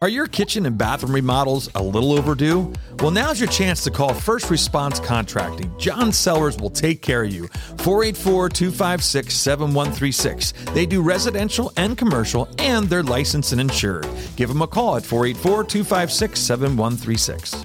Are your kitchen and bathroom remodels a little overdue? Well, now's your chance to call First Response Contracting. John Sellers will take care of you. 484-256-7136. They do residential and commercial, and they're licensed and insured. Give them a call at 484-256-7136.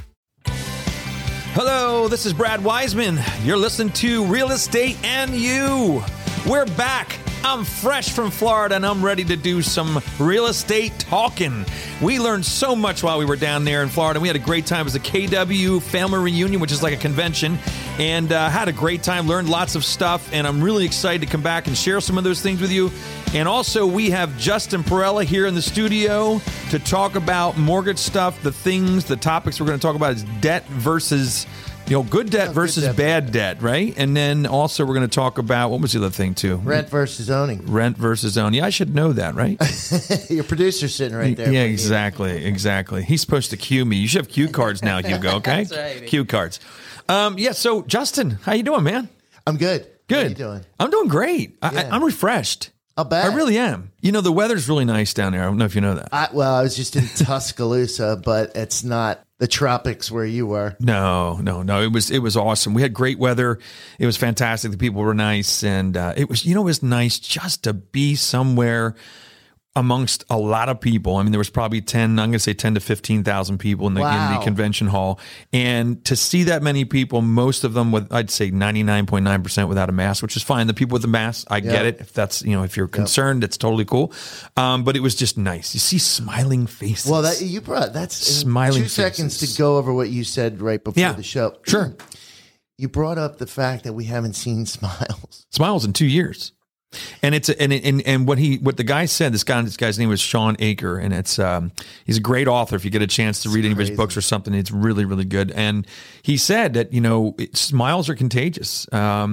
Hello, this is Brad Wiseman. You're listening to Real Estate and You. We're back. I'm fresh from Florida, and I'm ready to do some real estate talking. We learned so much while we were down there in Florida. We had a great time. It was a KW family reunion, which is like a convention, and had a great time, learned lots of stuff, and I'm really excited to come back and share some of those things with you. And also, we have Justin Perella here in the studio to talk about mortgage stuff, the topics we're going to talk about is debt versus... good debt versus bad debt, right? And then also we're going to talk about, what was the other thing too? Rent versus owning. Rent versus owning. Yeah, I should know that, right? Your producer's sitting right there. Yeah, exactly. He's supposed to cue me. You should have cue cards now, Hugo, okay? That's right. Cue cards. So Justin, how you doing, man? I'm good. Good. How you doing? I'm doing great. Yeah. I'm refreshed. I'll bet. I really am. The weather's really nice down there. I don't know if you know that. I was just in Tuscaloosa, but it's not the tropics where you were. No. It was awesome. We had great weather. It was fantastic. The people were nice, and it was nice just to be somewhere amongst a lot of people. I mean, there was probably 10 to 15,000 people in the convention hall. And to see that many people, most of them with, I'd say 99.9% without a mask, which is fine. The people with the mask, I get it. If that's, if you're concerned, it's totally cool. But it was just nice. You see smiling faces. Well, that's smiling 2 seconds to go over what you said right before the show. Sure. You brought up the fact that we haven't seen smiles in 2 years. And what the guy said, this guy's name was Sean Aker, and it's he's a great author. If you get a chance to read any of his books or something, it's really, really good. And he said that smiles are contagious.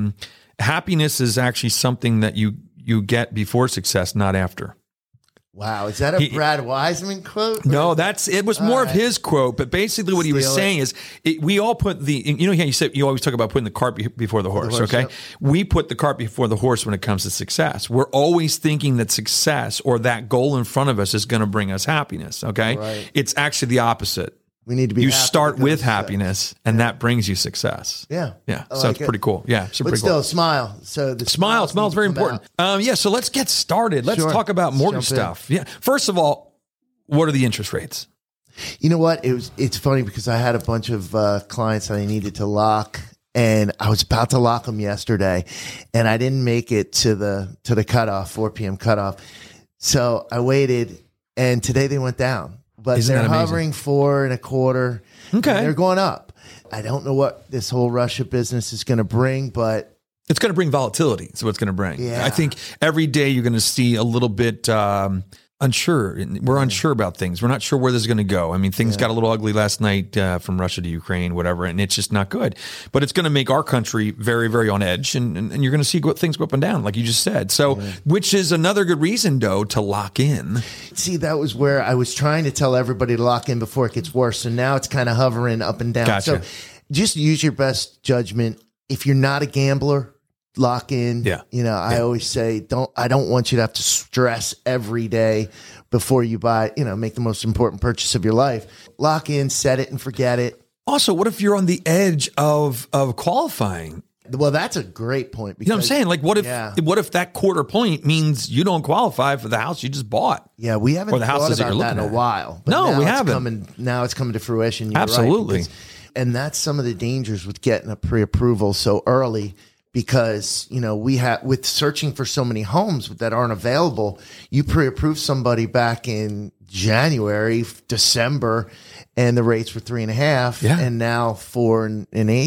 Happiness is actually something that you get before success, not after. Wow, is that a Brad Wiseman quote? No, it was more of his quote, but basically what he was saying is we all put you said you always talk about putting the cart before the horse, okay? Yep. We put the cart before the horse when it comes to success. We're always thinking that success or that goal in front of us is going to bring us happiness, okay? Right. It's actually the opposite. We need to be You start with happiness, and that brings you success. Yeah. Yeah. So it's pretty cool. Yeah. But still, smile. So the smile is very important. So let's get started. Let's talk about mortgage stuff. Yeah. First of all, what are the interest rates? You know what? It's funny because I had a bunch of clients that I needed to lock, and I was about to lock them yesterday, and I didn't make it to the cutoff, 4 p.m. cutoff. So I waited, and today they went down. But they're hovering 4.25. Okay. They're going up. I don't know what this whole Russia business is going to bring, but it's going to bring volatility. That's what it's going to bring. Yeah. I think every day you're going to see a little bit unsure. We're unsure about things. We're not sure where this is going to go. I mean, things got a little ugly last night from Russia to Ukraine, whatever, and it's just not good. But it's going to make our country very, very on edge, and you're going to see things go up and down, like you just said. So, which is another good reason, though, to lock in. See, that was where I was trying to tell everybody to lock in before it gets worse. So now it's kind of hovering up and down. Gotcha. So just use your best judgment. If you're not a gambler, lock in. Yeah. I always say, I don't want you to have to stress every day before you buy, make the most important purchase of your life. Lock in, set it and forget it. Also, what if you're on the edge of qualifying? Well, that's a great point. Because, you know what I'm saying? Like, what if that quarter point means you don't qualify for the house you just bought? Yeah, we haven't thought about that in a while. But no, we haven't. Now it's coming to fruition. You're Absolutely. Right, and that's some of the dangers with getting a pre-approval so early. Because, with searching for so many homes that aren't available, you pre-approved somebody back in January, December, and the rates were 3.5. Yeah. And now 4.125,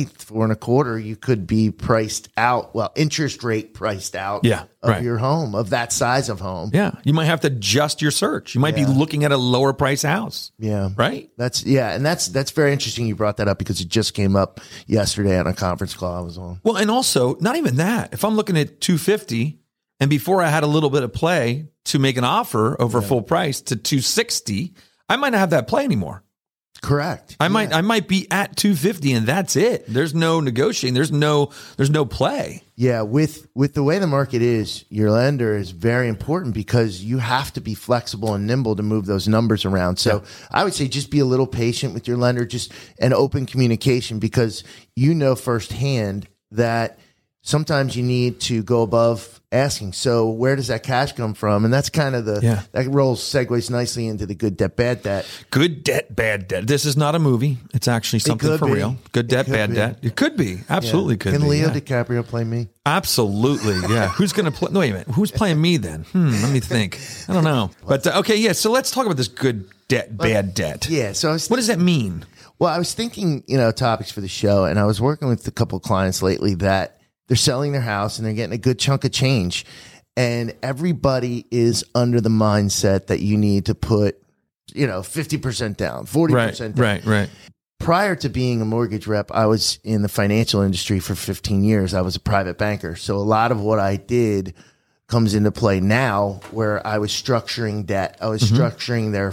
4.25, you could be priced out. Well, interest rate priced out of your home, of that size of home. Yeah. You might have to adjust your search. You might be looking at a lower price house. Yeah. Right? That's very interesting you brought that up because it just came up yesterday on a conference call I was on. Well, and also, not even that. If I'm looking at 250 and before I had a little bit of play to make an offer over full price to 260, I might not have that play anymore. Correct. I might be at 250 and that's it. There's no negotiating. There's no play. Yeah, with the way the market is, your lender is very important because you have to be flexible and nimble to move those numbers around. So I would say just be a little patient with your lender, just an open communication, because you know firsthand that sometimes you need to go above asking. So where does that cash come from? And that's kind of that segues nicely into the good debt, bad debt. Good debt, bad debt. This is not a movie. It's actually something for real. Good debt, bad debt. It could be. Absolutely could be. Can Leo DiCaprio play me? Absolutely. Yeah. Who's going to play? No, wait a minute. Who's playing me then? Let me think. I don't know. But okay. Yeah. So let's talk about this good debt, bad debt. Yeah. So what does that mean? Well, I was thinking, topics for the show, and I was working with a couple of clients lately that they're selling their house and they're getting a good chunk of change. And everybody is under the mindset that you need to put, 50% down, 40% down. Right. Prior to being a mortgage rep, I was in the financial industry for 15 years. I was a private banker. So a lot of what I did comes into play now, where I was structuring debt. I was structuring their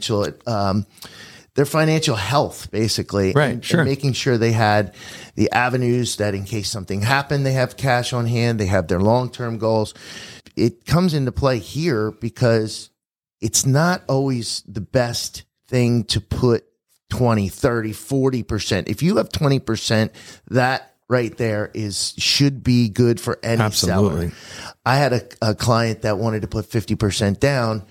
financial health, basically. Right, and making sure they had the avenues that in case something happened, they have cash on hand, they have their long-term goals. It comes into play here because it's not always the best thing to put 20, 30, 40%. If you have 20%, that right there should be good for any seller. I had a client that wanted to put 50% down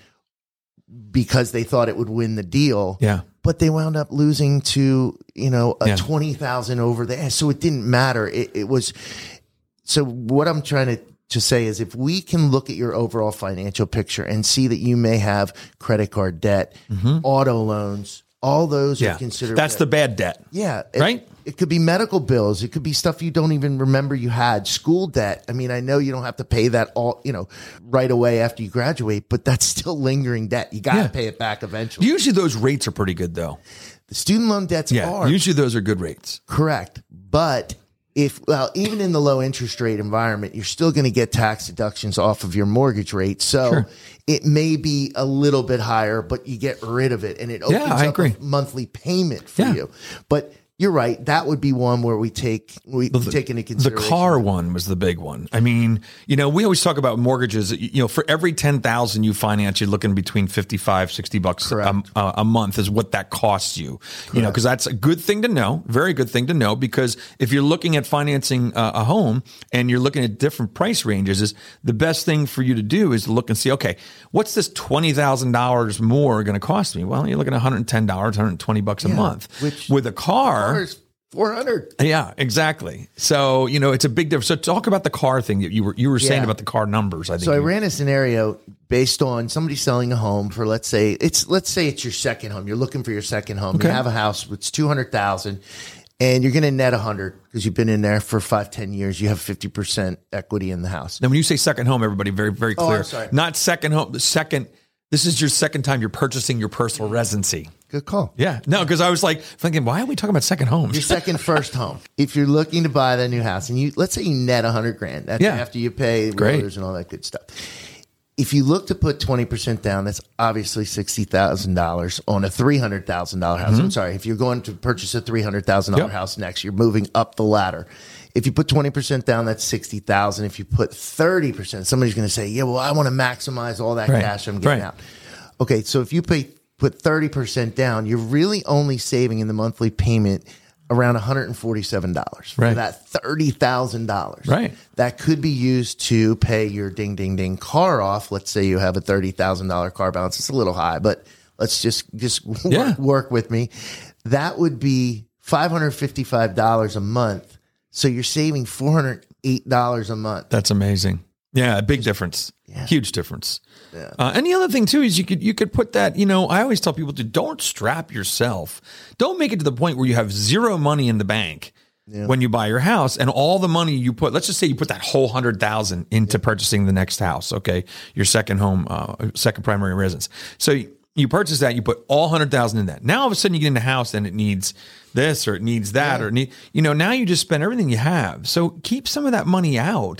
because they thought it would win the deal. Yeah. But they wound up losing to, a 20,000 over there. So it didn't matter. It was, so what I'm trying to say is, if we can look at your overall financial picture and see that you may have credit card debt, auto loans, all those are considered. That's the bad debt. Yeah. Right? It could be medical bills. It could be stuff you don't even remember you had. School debt. I mean, I know you don't have to pay that all, right away after you graduate, but that's still lingering debt. You got to pay it back eventually. Usually those rates are pretty good, though. The student loan debts are. Usually those are good rates. Correct. But even in the low interest rate environment, you're still going to get tax deductions off of your mortgage rate. So it may be a little bit higher, but you get rid of it and it opens up a monthly payment for you. But you're right. That would be one where we take into consideration. The car one was the big one. I mean, we always talk about mortgages. For every 10,000 you finance, you're looking between $55, $60 a month is what that costs you. Because that's a good thing to know, very good thing to know. Because if you're looking at financing a home and you're looking at different price ranges, is the best thing for you to do is look and see, okay, what's this $20,000 more going to cost me? Well, you're looking at $110, $120 a month. Which with a car, $400. Yeah, exactly. So, it's a big difference. So talk about the car thing that you were saying about the car numbers. I ran a scenario based on somebody selling a home for, let's say it's your second home. You're looking for your second home. Okay. You have a house that's $200,000 and you're going to net 100 because you've been in there for 5-10 years. You have 50% equity in the house. Now, when you say second home, everybody, very, very clear. I'm sorry. Not second home. This is your second time you're purchasing your personal residency. Good call. Yeah. No, because I was thinking, why are we talking about second homes? Your first home. If you're looking to buy that new house and let's say you net $100,000, that's after you pay realtors and all that good stuff. If you look to put 20% down, that's obviously $60,000 on a $300,000 house. I'm sorry. If you're going to purchase a $300,000 house next, you're moving up the ladder. If you put 20% down, that's $60,000. If you put 30%, somebody's going to say, yeah, well, I want to maximize all that cash I'm getting out. Okay. So if you put 30% down, you're really only saving in the monthly payment around $147 for that $30,000. Right. That could be used to pay your ding, ding, ding car off. Let's say you have a $30,000 car balance. It's a little high, but let's just work with me. That would be $555 a month. So you're saving $408 a month. That's amazing. Yeah, a big difference. Yeah. Huge difference. Yeah. And the other thing too is you could put that, I always tell people don't strap yourself. Don't make it to the point where you have zero money in the bank when you buy your house and all the money you put, let's just say you put that whole $100,000 into purchasing the next house. Okay. Your second home, second primary residence. So you purchase that, you put all $100,000 in that. Now all of a sudden you get in a house and it needs this or it needs that or now you just spend everything you have. So keep some of that money out.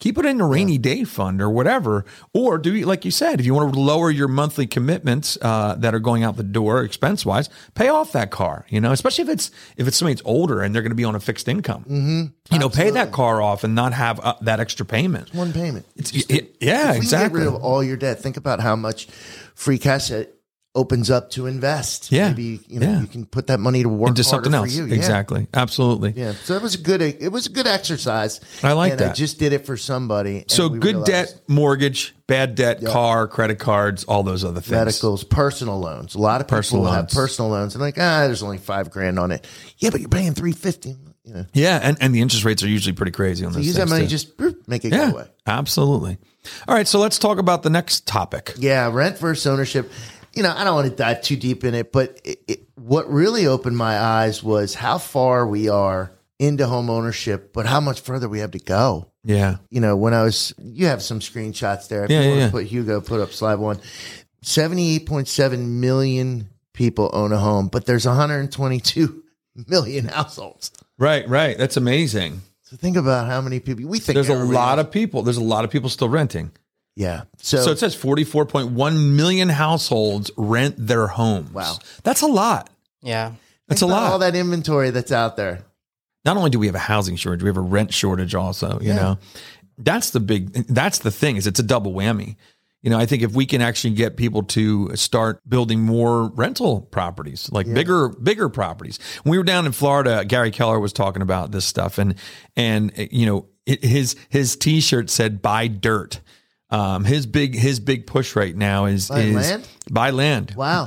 keep it in a rainy day fund or whatever. Or do you, like you said, if you want to lower your monthly commitments that are going out the door expense wise, pay off that car. Especially if it's somebody that's older and they're going to be on a fixed income. Mm-hmm. Pay that car off and not have that extra payment. It's one payment. Exactly. Get rid of all your debt. Think about how much free cash it opens up to invest. Yeah. Maybe you can put that money to work into something else. For you. Exactly. Yeah. Absolutely. Yeah. So it was a good exercise. I like that. I just did it for somebody. So good debt, mortgage, bad debt, car, credit cards, all those other things. Medicals, personal loans. A lot of people have personal loans and like, there's only $5,000 on it. Yeah, but you're paying $350. Yeah, and the interest rates are usually pretty crazy on those. Use that money, just make it go away. Absolutely. All right, so let's talk about the next topic. Yeah, rent versus ownership. I don't want to dive too deep in it, but what really opened my eyes was how far we are into home ownership, but how much further we have to go. Yeah. You have some screenshots there. If you want to put up slide 1. 78.7 million people own a home, but there's 122 million households. Right. That's amazing. So think about how many people we think there's a lot of people. There's a lot of people still renting. Yeah. So it says 44.1 million households rent their homes. Wow. That's a lot. Yeah. That's a lot. All that inventory that's out there. Not only do we have a housing shortage, we have a rent shortage also, you know. That's the thing is it's a double whammy. I think if we can actually get people to start building more rental properties, like bigger properties. When we were down in Florida, Gary Keller was talking about this stuff and his t-shirt said buy dirt. His big push right now is buy land. Wow.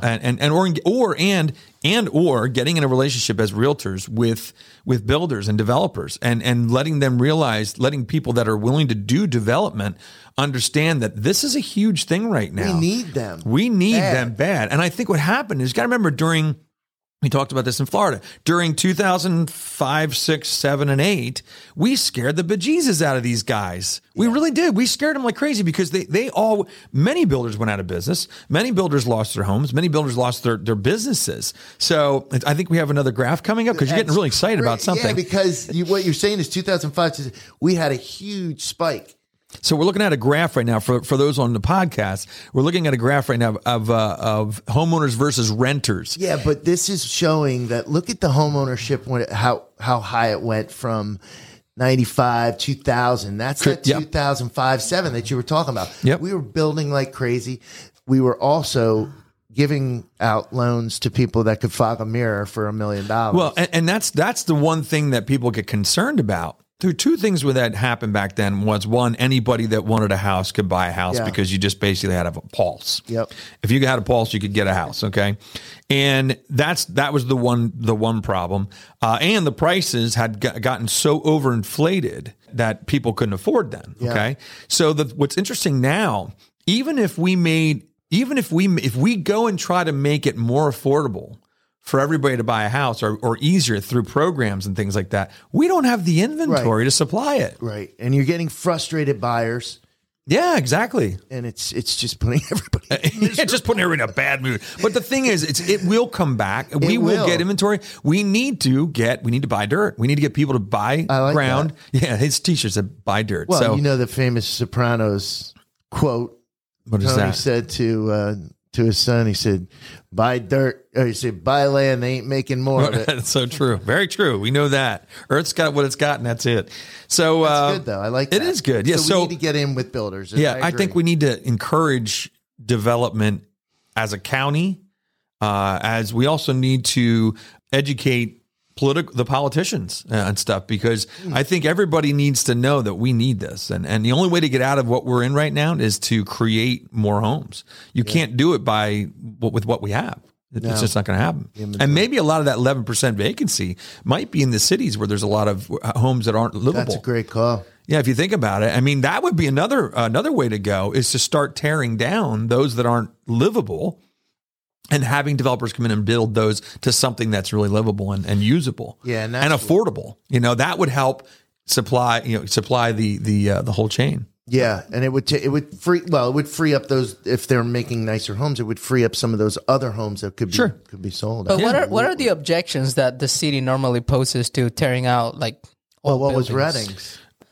Or getting in a relationship as realtors with builders and developers and letting people that are willing to do development understand that this is a huge thing right now. We need them. We need them bad. And I think what happened is you got to remember we talked about this in Florida. During 2005, 6, 7, and 8, we scared the bejesus out of these guys. We really did. We scared them like crazy because many builders went out of business. Many builders lost their homes. Many builders lost their businesses. So I think we have another graph coming up because you're getting really excited about something. Yeah, because what you're saying is 2005, we had a huge spike. So we're looking at a graph right now for those on the podcast. We're looking at a graph right now of homeowners versus renters. Yeah, but this is showing that look at the home ownership how high it went from 95, 2000. That's that 2005, 7 that you were talking about. Yep. We were building like crazy. We were also giving out loans to people that could fog a mirror for $1 million. Well, and that's the one thing that people get concerned about. There were two things that happened back then. Was one, anybody that wanted a house could buy a house because you just basically had a pulse. Yep. If you had a pulse, you could get a house. Okay. And that was the one problem. And the prices had gotten so overinflated that people couldn't afford them. Okay. Yeah. So what's interesting now, if we go and try to make it more affordable for everybody to buy a house or easier through programs and things like that, we don't have the inventory to supply it. Right. And you're getting frustrated buyers. Yeah, exactly. And it's just putting everybody just putting everybody in a bad mood. But the thing is, it will come back. We will get inventory. We need to buy dirt. We need to get people to buy ground. That. Yeah, his t-shirt said buy dirt. Well, the famous Sopranos quote. What is Tony that? Said to his son, he said, buy dirt, or he said, buy land, they ain't making more of it. That's so true. Very true. We know that. Earth's got what it's got, and that's it. So that's good, though. I like that. It is good. Yeah. So we need to get in with builders. Yeah, I think we need to encourage development as a county, as we also need to educate the politicians and stuff, because I think everybody needs to know that we need this. And the only way to get out of what we're in right now is to create more homes. You can't do it with what we have. It's just not going to happen. And maybe a lot of that 11% vacancy might be in the cities where there's a lot of homes that aren't livable. That's a great call. Yeah, if you think about it, I mean, that would be another way to go, is to start tearing down those that aren't livable and having developers come in and build those to something that's really livable and usable, and affordable. That would help supply the whole chain. Yeah, and it would free up those, if they're making nicer homes, it would free up some of those other homes that could be sold. But what are the objections that the city normally poses to tearing out, like? Well, what buildings? was Redding's?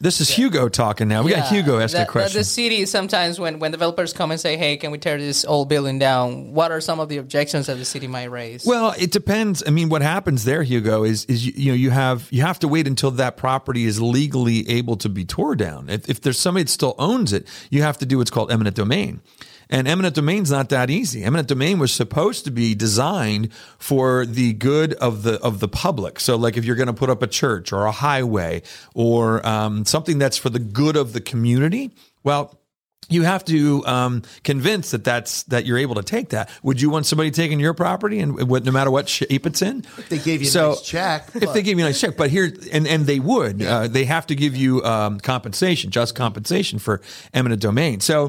This is Hugo talking now. We got Hugo asking a question. The city sometimes when developers come and say, hey, can we tear this old building down? What are some of the objections that the city might raise? Well, it depends. I mean, what happens there, Hugo, is you have to wait until that property is legally able to be torn down. If there's somebody that still owns it, you have to do what's called eminent domain. And eminent domain's not that easy. Eminent domain was supposed to be designed for the good of the public. So like if you're going to put up a church or a highway or something that's for the good of the community, well, you have to convince that you're able to take that. Would you want somebody taking your property and no matter what shape it's in? If they gave you a nice check. If they gave you a nice check, but here, and they would, they have to give you compensation, just compensation for eminent domain. So,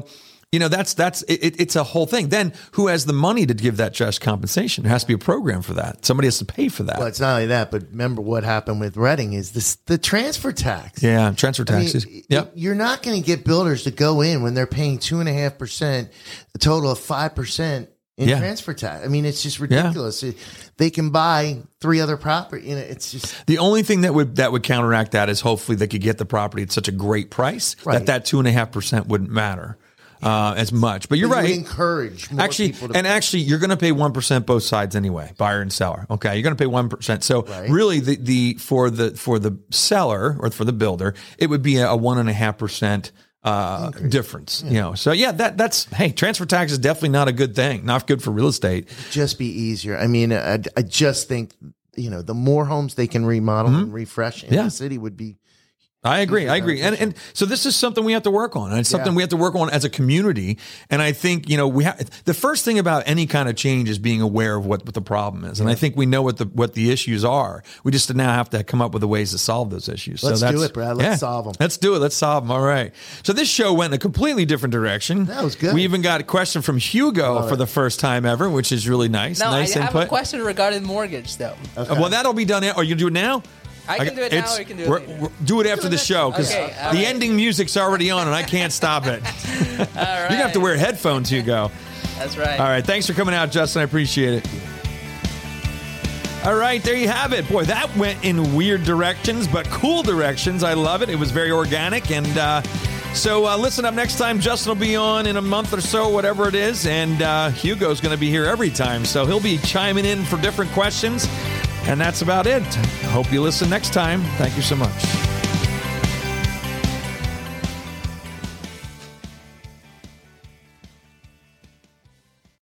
it's a whole thing. Then who has the money to give that just compensation? There has to be a program for that. Somebody has to pay for that. Well, it's not only that, but remember what happened with Reading is the transfer tax. Yeah, transfer taxes. You're not going to get builders to go in when they're paying 2.5%, a total of 5% in transfer tax. I mean, it's just ridiculous. They can buy 3 other property. It's just the only thing that would counteract that is hopefully they could get the property at such a great price that 2.5% wouldn't matter as much. But you're right. Encourage more people to actually, you're going to pay 1% both sides anyway, buyer and seller. Okay, you're going to pay 1%. So really, for the seller or for the builder, it would be a 1.5%. Difference, So that's transfer tax is definitely not a good thing. Not good for real estate. Just be easier. I mean, I just think the more homes they can remodel and refresh in the city would be. I agree. And so this is something we have to work on. And it's something we have to work on as a community. And I think, we have the first thing about any kind of change is being aware of what the problem is. And I think we know what the issues are. We just now have to come up with the ways to solve those issues. Let's do it, Brad. Let's solve them. Let's do it. Let's solve them. All right. So this show went in a completely different direction. That was good. We even got a question from Hugo for the first time ever, which is really nice. No, nice I input. have a question regarding mortgage, though. Okay. Well, that'll be done. Are you do it now? I can do it now or you can do it later. Do it after the show because the ending music's already on and I can't stop it. All right. You're going to have to wear headphones, Hugo. That's right. All right. Thanks for coming out, Justin. I appreciate it. All right. There you have it. Boy, that went in weird directions, but cool directions. I love it. It was very organic. And so listen up next time. Justin will be on in a month or so, whatever it is. And Hugo's going to be here every time. So he'll be chiming in for different questions. And that's about it. Hope you listen next time. Thank you so much.